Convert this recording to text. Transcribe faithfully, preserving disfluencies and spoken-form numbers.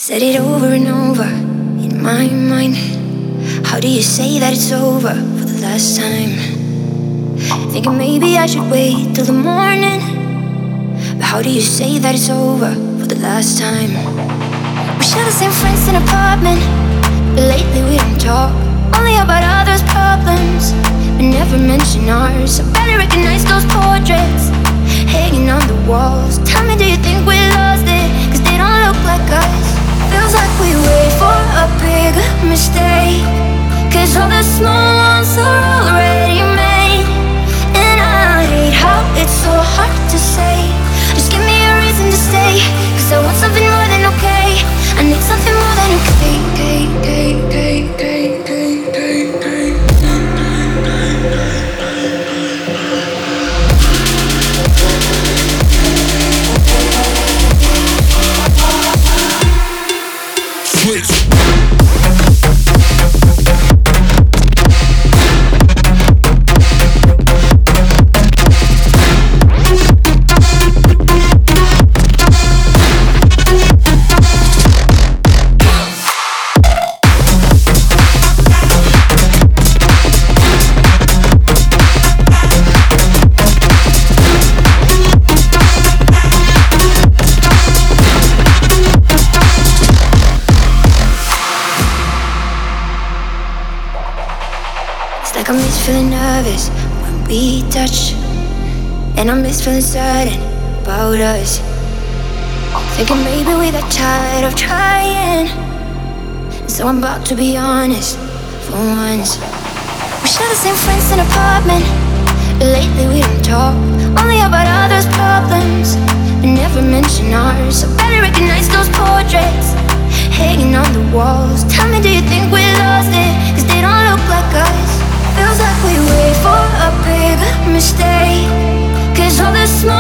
Said it over and over in my mind. How do you say that it's over for the last time? Thinking maybe I should wait till the morning. But how do you say that it's over for the last time? We share the same friends in an apartment, but lately we don't talk. Only about others' problems, but never mention ours. I barely recognize those portraits hanging on the walls. Tell me, do you think we lost it? Cause they don't look like us. Feels like we wait for a big mistake, cause all the small ones are already made. And I hate how it's so hard to say. Just give me a reason to stay, cause I want something more than okay. I need something more than okay, okay, okay, okay, okay, okay, okay. Switch. I miss feeling nervous when we touch, and I miss feeling certain about us. Thinking maybe we got tired of trying, so I'm about to be honest for once. We share the same friends in an apartment, but lately we don't talk. Only about others' problems, but never mention ours. I barely recognize those portraits hanging on the walls. Tell me, do you think we lost it? Cause they don't look like us. Feels like we wait for a big mistake, cause all the small